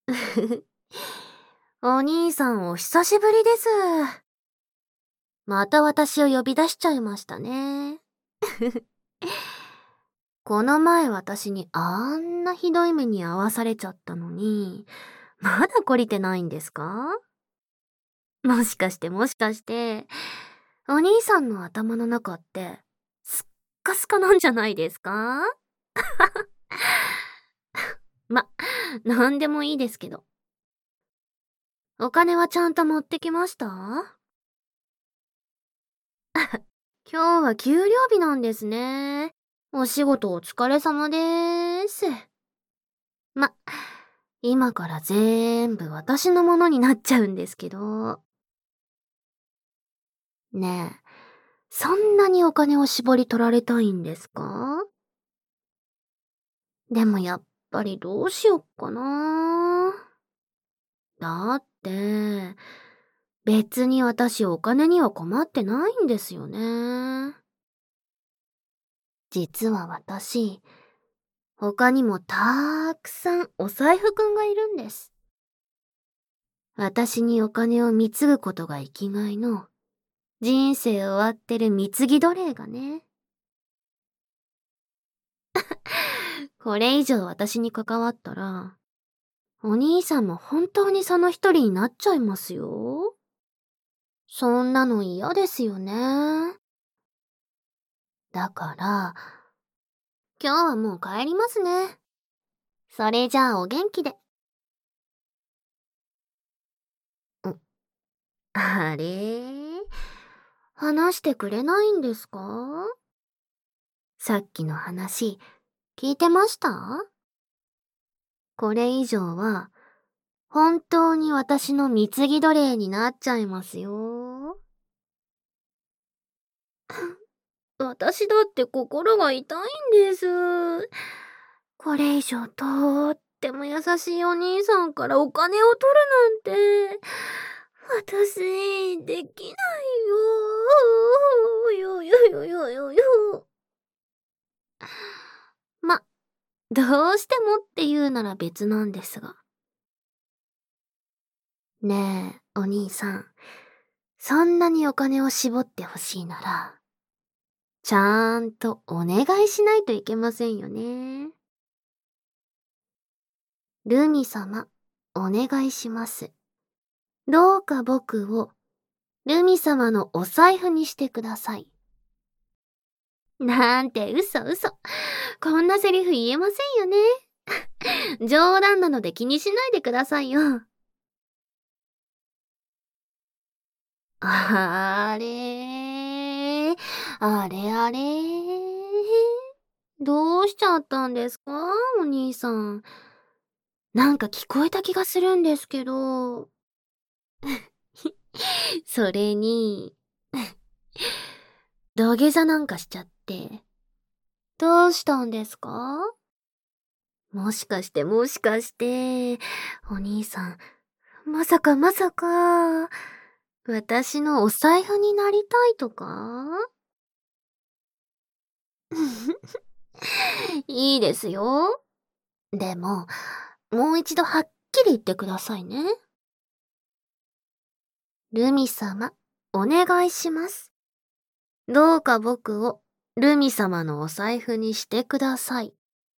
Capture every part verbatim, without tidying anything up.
お兄さんお久しぶりです。また私を呼び出しちゃいましたね。この前私にあんなひどい目に遭わされちゃったのに、まだ懲りてないんですか？もしかしてもしかして、お兄さんの頭の中って、すっかすかなんじゃないですか？ま、なんでもいいですけど。お金はちゃんと持ってきました？今日は給料日なんですね。お仕事お疲れ様でーす。ま、今から全部私のものになっちゃうんですけど。ねえ、そんなにお金を絞り取られたいんですか？でもやっぱりどうしよっかな。だって、別に私お金には困ってないんですよね。実は私、他にもたーくさんお財布くんがいるんです。私にお金を貢ぐことが生きがいの、人生終わってる貢ぎ奴隷がね。これ以上私に関わったら、お兄さんも本当にその一人になっちゃいますよ。そんなの嫌ですよね。だから、今日はもう帰りますね。それじゃあお元気で。ん、あれ話してくれないんですか？さっきの話、聞いてました？これ以上は、本当に私の貢ぎ奴隷になっちゃいますよ。私だって心が痛いんです。これ以上とっても優しいお兄さんからお金を取るなんて、私、できないよ。よよよよよよ。ま、どうしてもって言うなら別なんですが。ねえ、お兄さん。そんなにお金を絞ってほしいなら、ちゃんとお願いしないといけませんよね。ルミ様、お願いします。どうか僕を、ルミ様のお財布にしてください。なんて嘘嘘。こんなセリフ言えませんよね。冗談なので気にしないでくださいよ。あれー、あれあれー。どうしちゃったんですかお兄さん。なんか聞こえた気がするんですけど。それに、土下座なんかしちゃって。どうしたんですか？もしかしてもしかして、お兄さん、まさかまさか、私のお財布になりたいとか？いいですよ。でも、もう一度はっきり言ってくださいね。ルミ様、お願いします。どうか僕をルミ様のお財布にしてください。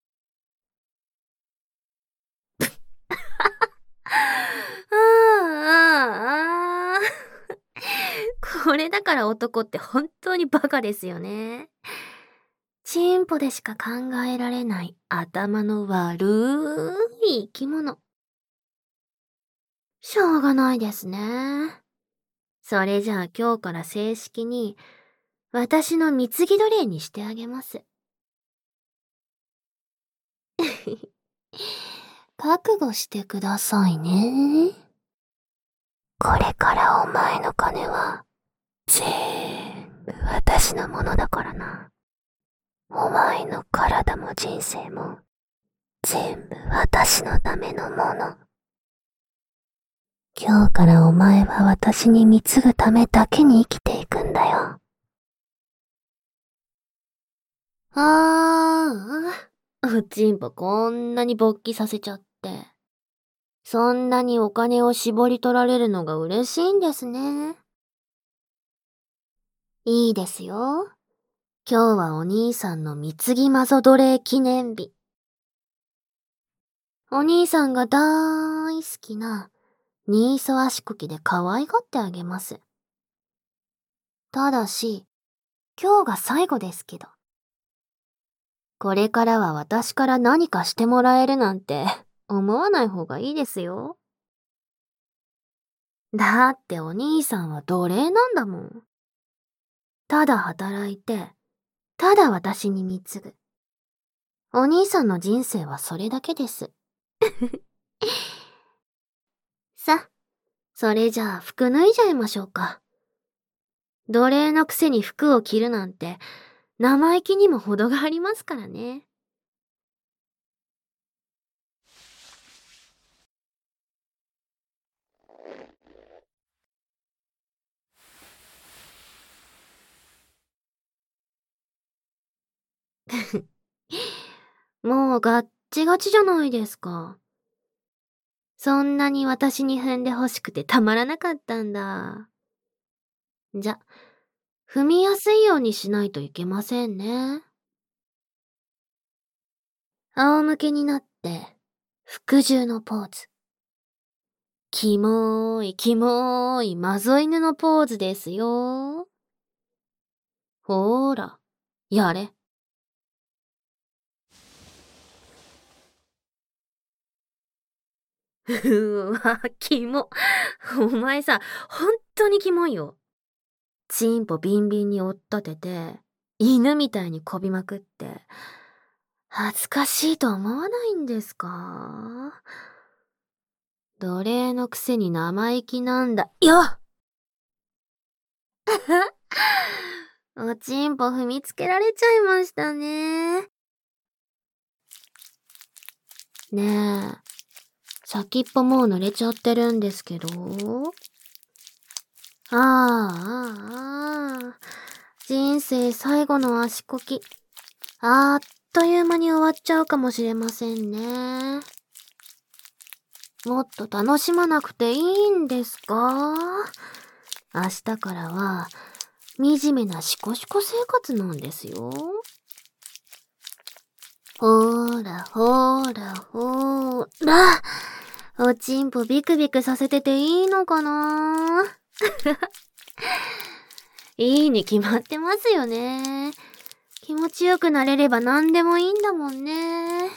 ああ、ああ。これだから男って本当にバカですよね。チンポでしか考えられない頭の悪い生き物。しょうがないですね。それじゃあ今日から正式に私の貢ぎ奴隷にしてあげます。覚悟してくださいね。これからお前の金は全部私のものだからな。お前の体も人生も全部私のためのもの。今日からお前は私に貢ぐためだけに生きていくんだよ。ああ、おちんぽこんなに勃起させちゃって。 そんなにお金を絞り取られるのが嬉しいんですね。いいですよ。今日はお兄さんの貢ぎマゾ奴隷記念日。お兄さんがだーい好きなニーソ足こきで可愛がってあげます。ただし、今日が最後ですけど。これからは私から何かしてもらえるなんて思わない方がいいですよ。だってお兄さんは奴隷なんだもん。ただ働いて、ただ私に貢ぐ。お兄さんの人生はそれだけです。さ、それじゃあ服脱いじゃいましょうか。奴隷のくせに服を着るなんて生意気にも程がありますからね。もうガッチガチじゃないですか。そんなに私に踏んで欲しくてたまらなかったんだ。じゃ、踏みやすいようにしないといけませんね。仰向けになって、服従のポーズ。キモーい、キモーい、マゾ犬のポーズですよ。ほーら、やれ。うーわ、キモ。お前さ、ほんとにキモいよ。チンポビンビンに追っ立てて、犬みたいにこびまくって、恥ずかしいと思わないんですか？奴隷のくせに生意気なんだよ。おちんぽ踏みつけられちゃいましたね。ねえ、先っぽもう濡れちゃってるんですけど。ああ、ああ、人生最後の足こき。あっという間に終わっちゃうかもしれませんね。もっと楽しまなくていいんですか？明日からは、惨めなシコシコ生活なんですよ。ほーら、ほーら、ほーら。おちんぽビクビクさせてていいのかな？いいに決まってますよね。気持ちよくなれれば何でもいいんだもんね。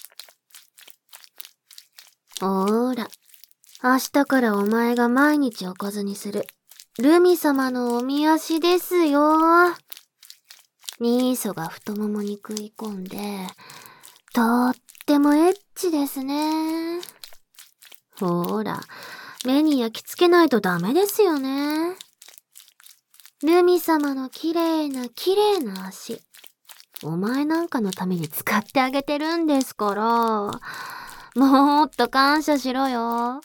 ほーら。明日からお前が毎日おかずにする、ルミ様のおみ足ですよ。ニーソが太ももに食い込んで、とってもエッチですね。ほーら、目に焼き付けないとダメですよね。ルミ様の綺麗な綺麗な足。お前なんかのために使ってあげてるんですから。もっと感謝しろよ。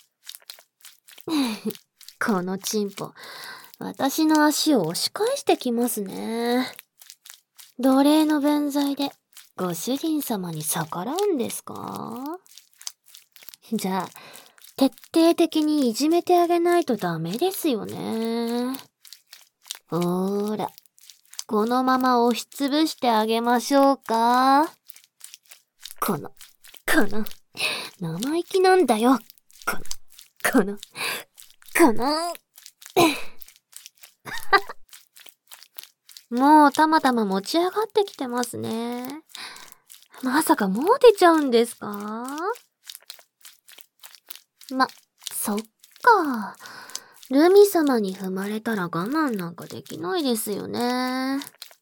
このチンポ、私の足を押し返してきますね。奴隷の弁罪でご主人様に逆らうんですか？じゃあ、徹底的にいじめてあげないとダメですよね。ほーら、このまま押しつぶしてあげましょうか。この、この、生意気なんだよ。この、この、この、もうたまたま持ち上がってきてますね。まさかもう出ちゃうんですか？ま、そっか。ルミ様に踏まれたら我慢なんかできないですよね。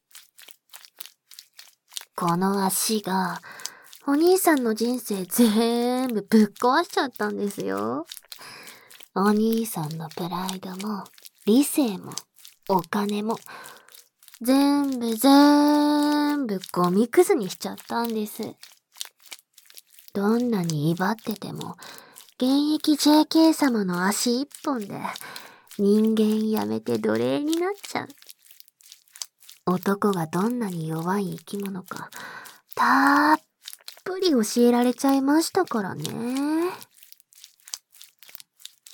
この足が、お兄さんの人生ぜーんぶぶっ壊しちゃったんですよ。お兄さんのプライドも、理性も、お金も、全部ぜーんぶゴミくずにしちゃったんです。どんなに威張ってても、現役 ジェーケー 様の足一本で、人間やめて奴隷になっちゃう。男がどんなに弱い生き物か、たっぷり教えられちゃいましたからね。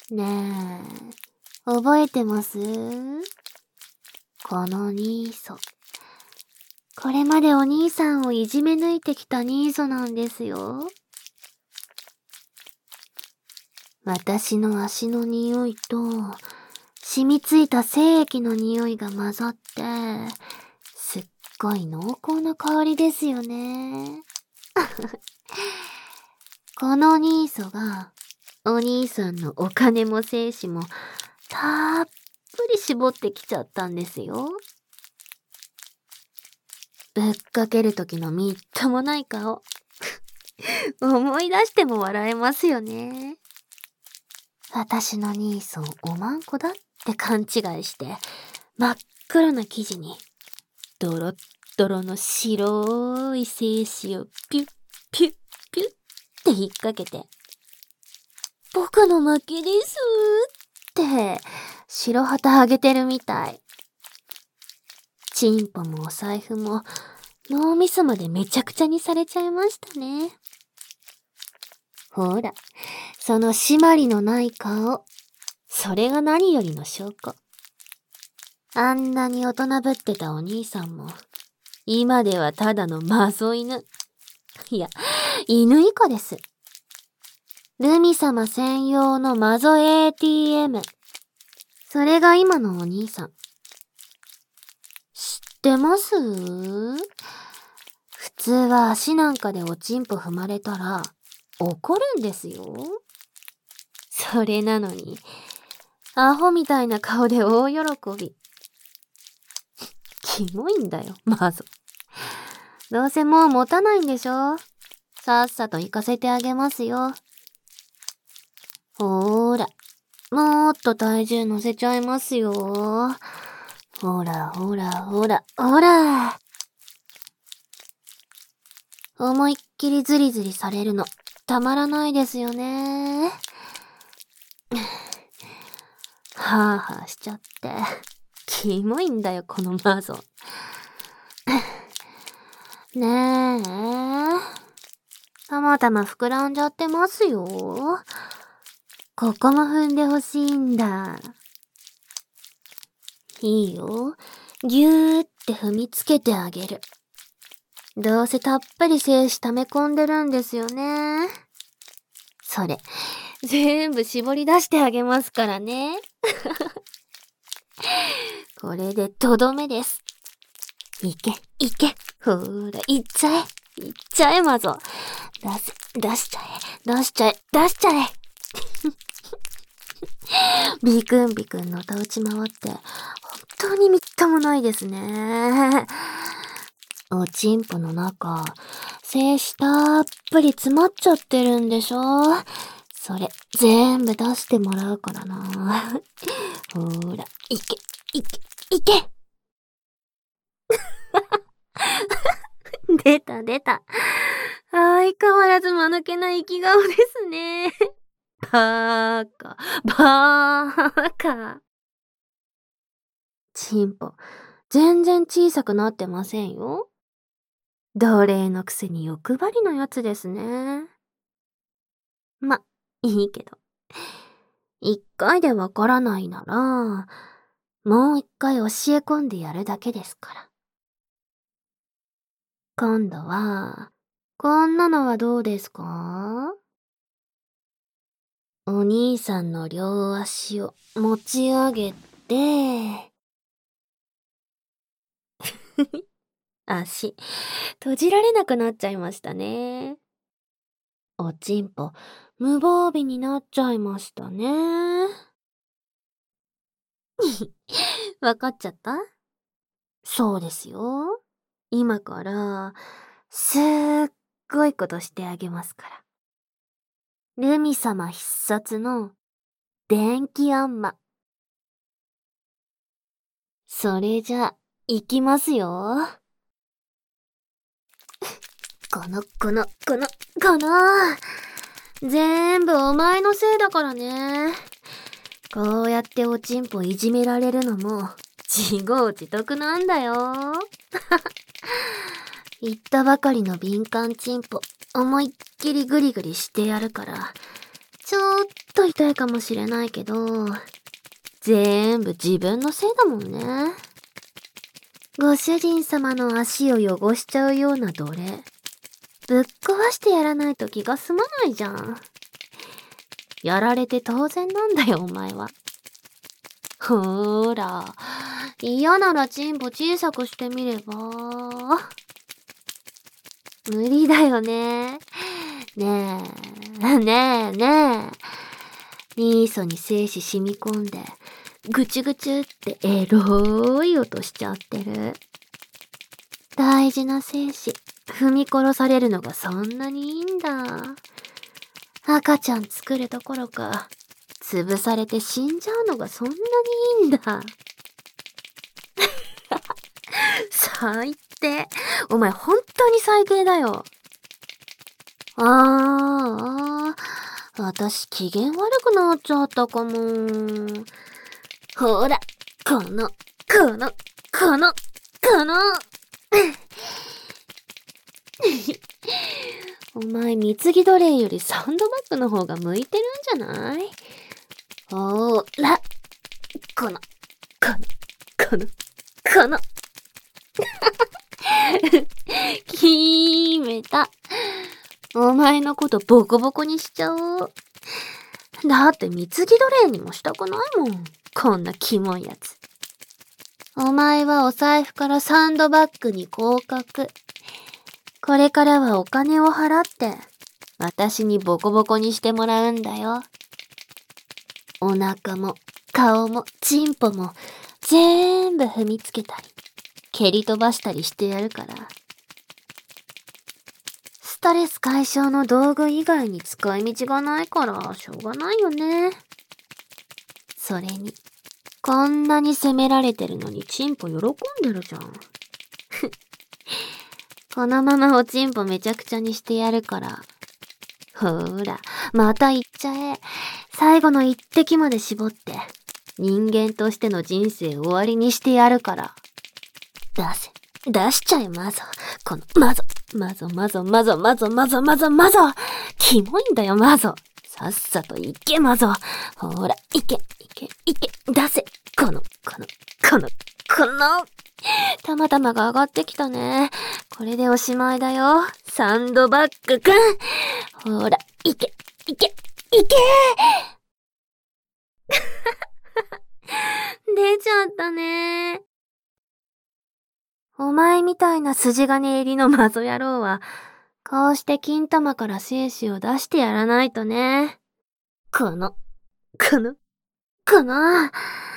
ねえ、覚えてます？このニーソ。これまでお兄さんをいじめ抜いてきたニーソなんですよ。私の足の匂いと、染みついた精液の匂いが混ざって、すっごい濃厚な香りですよね。このニーソが、お兄さんのお金も精子も、たっぷり絞ってきちゃったんですよ。ぶっかける時のみっともない顔。思い出しても笑えますよね。私のニーソをおまんこだって勘違いして、真っ黒な生地に、ドロッドロの白い精子をピュッピュッピュッって引っ掛けて、僕の負けですーって、白旗あげてるみたい。チンポもお財布も、脳みそまでめちゃくちゃにされちゃいましたね。ほら、その締まりのない顔。それが何よりの証拠。あんなに大人ぶってたお兄さんも、今ではただのマゾ犬。いや、犬以下です。ルミ様専用のマゾ エーティーエム。それが今のお兄さん。知ってます？普通は足なんかでおちんぽ踏まれたら怒るんですよ。それなのに、アホみたいな顔で大喜び。キモいんだよ、マゾ。どうせもう持たないんでしょ？さっさと行かせてあげますよ。ほーら、もっと体重乗せちゃいますよ。ほらほらほら、ほら。思いっきりズリズリされるの、たまらないですよね。はぁはぁしちゃって。キモいんだよ、このマゾ。ねえ。たまたま膨らんじゃってますよ。ここも踏んでほしいんだ。いいよ。ぎゅーって踏みつけてあげる。どうせたっぷり精子溜め込んでるんですよね。それ、全部絞り出してあげますからね。これでとどめです。いけ、いけ。ほーら、いっちゃえ。いっちゃえ、まぞ。出せ、出しちゃえ。出しちゃえ。出しちゃえ。ビクンビクンのたうち回って、本当にみっともないですね。おちんぽの中、精子たっぷり詰まっちゃってるんでしょ？それ、全部出してもらうからな。ほーら、いけ、いけ、いけ出た出た。相変わらず間抜けな生き顔ですね。バーカ、バーカ。チンポ、全然小さくなってませんよ。奴隷のくせに欲張りなやつですね。ま、いいけど。一回でわからないなら、もう一回教え込んでやるだけですから。今度は、こんなのはどうですか？お兄さんの両足を持ち上げて、足、閉じられなくなっちゃいましたね。おちんぽ、無防備になっちゃいましたね。わかっちゃった？そうですよ。今から、すっごいことしてあげますから。ルミ様必殺の、電気あんま。それじゃ、いきますよ。この、この、この、この。全部お前のせいだからね。こうやっておちんぽいじめられるのも、自業自得なんだよ。言ったばかりの敏感チンポ、思いっきりグリグリしてやるから、ちょっと痛いかもしれないけど、全部自分のせいだもんね。ご主人様の足を汚しちゃうような奴隷、ぶっ壊してやらないと気が済まないじゃん。やられて当然なんだよ、お前は。ほーら、嫌ならチンポ小さくしてみれば。無理だよね。ねえ、ねえ、ねえ。ニーソに精子染み込んで、ぐちゅぐちゅってエロい音しちゃってる。大事な精子、踏み殺されるのがそんなにいいんだ。赤ちゃん作るどころか、潰されて死んじゃうのがそんなにいいんだ。最低。お前本当に最低だよ。あーあー、私機嫌悪くなっちゃったかも。ほら、この、この、この、この。お前、貢ぎ奴隷よりサンドバッグの方が向いてるんじゃない？ほーら、この、この、この、この。決めた。お前のことボコボコにしちゃおう。だって貢ぎ奴隷にもしたくないもん。こんなキモいやつ。お前はお財布からサンドバッグに降格。これからはお金を払って、私にボコボコにしてもらうんだよ。お腹も、顔も、チンポも、全部踏みつけたり、蹴り飛ばしたりしてやるから。ストレス解消の道具以外に使い道がないから、しょうがないよね。それに、こんなに責められてるのにチンポ喜んでるじゃん。このままおちんぽめちゃくちゃにしてやるから。ほーら、また言っちゃえ。最後の一滴まで絞って、人間としての人生終わりにしてやるから。出せ。出しちゃえ、マゾ。この、マゾ。マゾ、マゾ、マゾ、マゾ、マゾ、マゾ、マゾ。キモいんだよ、マゾ。さっさと行け、マゾ。ほーら、行け、行け、行け、出せ。この、この、この、この。たまたまが上がってきたね。これでおしまいだよ。サンドバッグくん。ほら、いけ、いけ、いけ出ちゃったね。お前みたいな筋金入りのマゾ野郎は、こうして金玉から精子を出してやらないとね。この、この、この。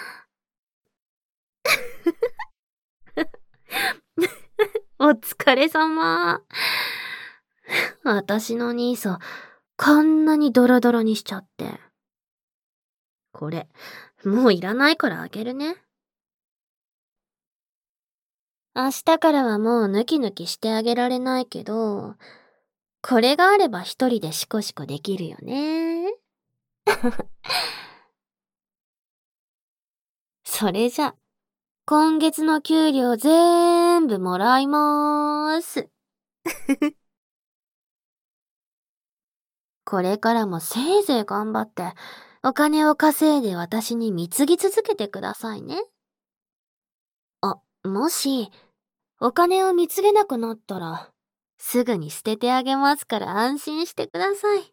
お疲れ様。私の兄さん、こんなにドロドロにしちゃって。これ、もういらないからあげるね。明日からはもうヌキヌキしてあげられないけど、これがあれば一人でシコシコできるよね。それじゃ、今月の給料ぜーんぶもらいまーす。これからもせいぜい頑張って、お金を稼いで私に貢ぎ続けてくださいね。あ、もし、お金を貢げなくなったら、すぐに捨ててあげますから安心してください。